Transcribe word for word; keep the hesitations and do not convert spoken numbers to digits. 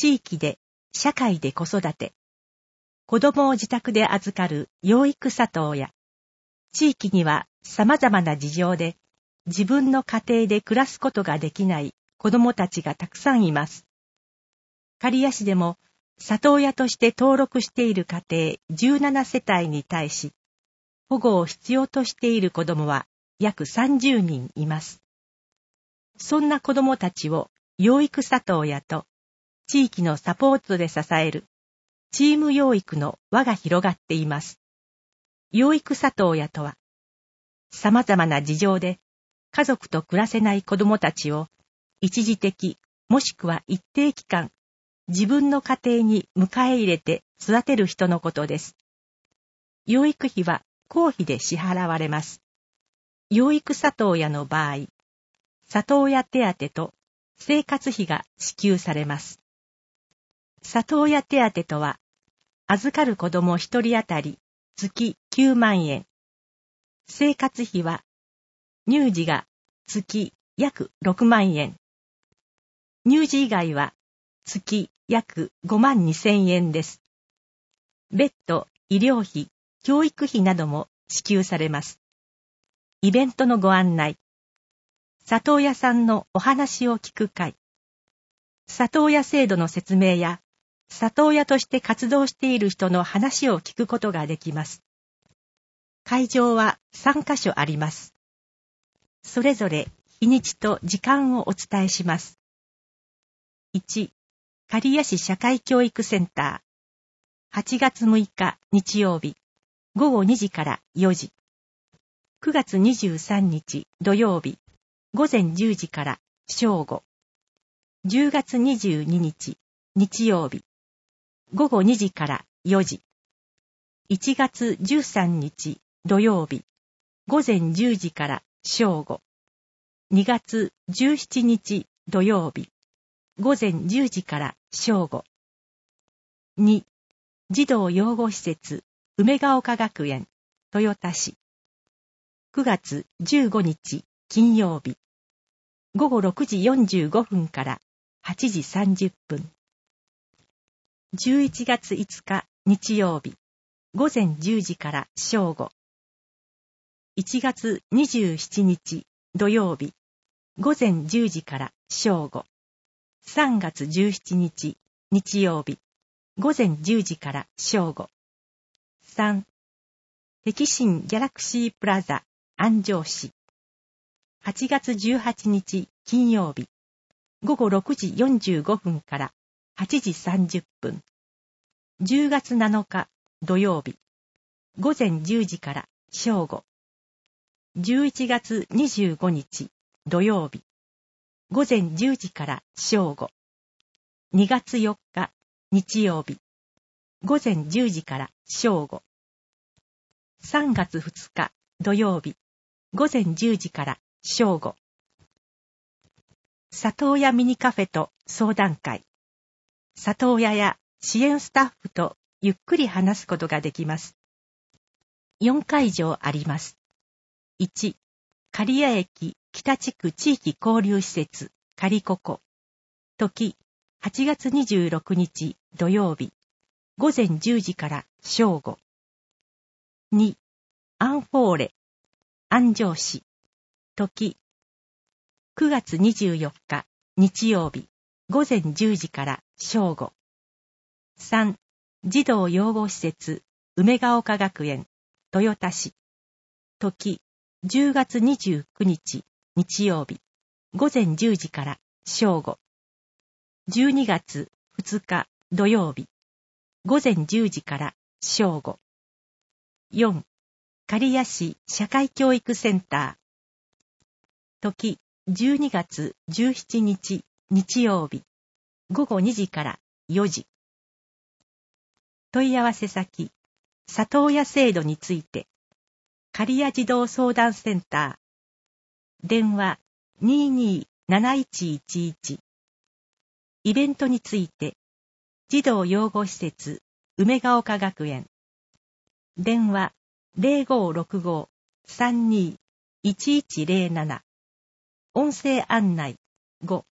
地域で、社会で子育て、子供を自宅で預かる養育里親、地域には様々な事情で自分の家庭で暮らすことができない子供たちがたくさんいます。刈谷市でも里親として登録している家庭じゅうななせたいに対し、保護を必要としている子供は約さんじゅうにんいます。そんな子供たちを養育里親と地域のサポートで支えるチーム養育の輪が広がっています。養育里親とは、様々な事情で家族と暮らせない子供たちを一時的もしくは一定期間、自分の家庭に迎え入れて育てる人のことです。養育費は公費で支払われます。養育里親の場合、里親手当と生活費が支給されます。里親手当とは、預かる子供一人当たり月きゅうまんえん。生活費は、乳児が月約ろくまんえん。乳児以外は月約ごまんにせんえんです。別途、医療費、教育費なども支給されます。イベントのご案内。里親さんのお話を聞く会。里親制度の説明や、里親として活動している人の話を聞くことができます。会場はさんかしょあります。それぞれ日にちと時間をお伝えします。いち、刈谷市社会教育センター。はちがつむいか日曜日、ごごにじからよじ。くがつにじゅうさんにち土曜日、ごぜんじゅうじから正午。じゅうがつにじゅうににち日曜日、ごごにじからよじ。いちがつじゅうさんにち土曜日、ごぜんじゅうじから正午。にがつじゅうしちにち土曜日、ごぜんじゅうじから正午。に、児童養護施設、梅ヶ丘学園、豊田市。くがつじゅうごにち金曜日、ごごろくじよんじゅうごふんからはちじさんじゅっぷん。じゅういちがついつか日曜日、ごぜんじゅうじから正午。いちがつにじゅうしちにち土曜日、ごぜんじゅうじから正午。さんがつじゅうしちにち日曜日、ごぜんじゅうじから正午。さん、碧新ギャラクシープラザ安城市。はちがつじゅうはちにち金曜日、ごごろくじよんじゅうごふんからはちじさんじゅっぷん。じゅうがつなのか土曜日、ごぜんじゅうじから正午。じゅういちがつにじゅうごにち土曜日、ごぜんじゅうじから正午。にがつよっか日曜日、ごぜんじゅうじから正午。さんがつふつか土曜日、ごぜんじゅうじから正午。里親ミニカフェと相談会。里親や支援スタッフとゆっくり話すことができます。よんかいじょうあります。いち、刈谷駅北地区地域交流施設、カリココ。時、はちがつにじゅうろくにち土曜日、ごぜんじゅうじから正午。に、アンフォーレ、安城市。時、くがつにじゅうよっか日曜日、ごぜんじゅうじから正午。さん、児童養護施設、梅ヶ丘学園、豊田市。時、じゅうがつにじゅうくにち日曜日、ごぜんじゅうじから正午。じゅうにがつふつか土曜日、ごぜんじゅうじから正午。よん、刈谷市社会教育センター。時、じゅうにがつじゅうしちにち日曜日、ごごにじからよじ。問い合わせ先、里親制度について、刈谷児童相談センター。電話 にーにーなないちいちいち。イベントについて、児童養護施設、梅ヶ丘学園。電話 ゼロごーろくごーさんにーいちいちゼロなな。音声案内ご。